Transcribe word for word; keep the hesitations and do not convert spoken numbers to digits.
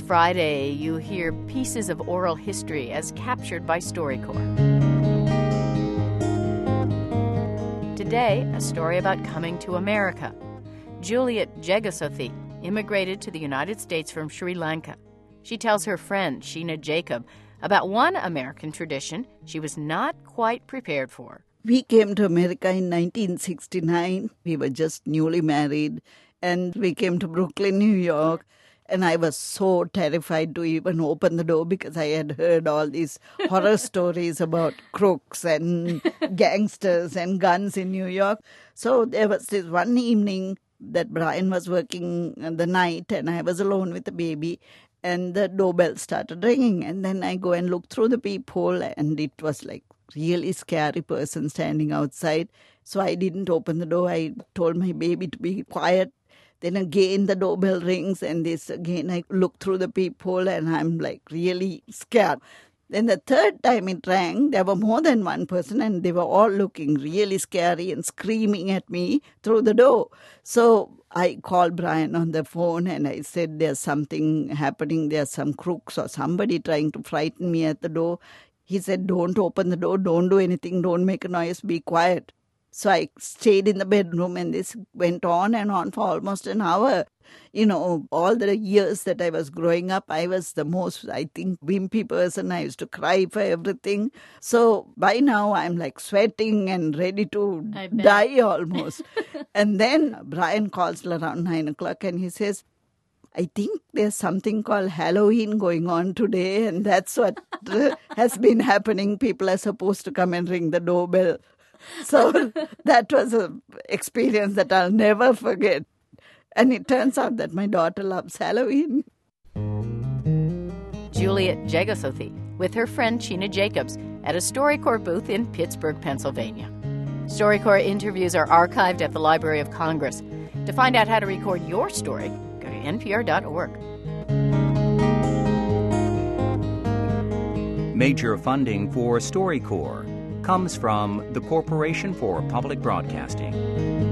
Friday, you hear pieces of oral history as captured by StoryCorps. Today, a story about coming to America. Juliet Jegasothi immigrated to the United States from Sri Lanka. She tells her friend, Sheena Jacob, about one American tradition she was not quite prepared for. We came to America in nineteen sixty-nine. We were just newly married, and we came to Brooklyn, New York. And I was so terrified to even open the door because I had heard all these horror stories about crooks and gangsters and guns in New York. So there was this one evening that Brian was working the night and I was alone with the baby, and the doorbell started ringing. And then I go and look through the peephole, and it was like really scary person standing outside. So I didn't open the door. I told my baby to be quiet. Then again the doorbell rings, and this again I look through the peephole and I'm like really scared. Then the third time it rang, there were more than one person and they were all looking really scary and screaming at me through the door. So I called Brian on the phone and I said, there's something happening, there's some crooks or somebody trying to frighten me at the door. He said, don't open the door, don't do anything, don't make a noise, be quiet. So I stayed in the bedroom and this went on and on for almost an hour. You know, all the years that I was growing up, I was the most, I think, wimpy person. I used to cry for everything. So by now I'm like sweating and ready to die almost. And then Brian calls around nine o'clock and he says, I think there's something called Halloween going on today, and that's what has been happening. People are supposed to come and ring the doorbell. So that was an experience that I'll never forget. And it turns out that my daughter loves Halloween. Juliet Jegasothi with her friend Sheena Jacobs at a StoryCorps booth in Pittsburgh, Pennsylvania. StoryCorps interviews are archived at the Library of Congress. To find out how to record your story, go to N P R dot org. Major funding for StoryCorps comes from the Corporation for Public Broadcasting.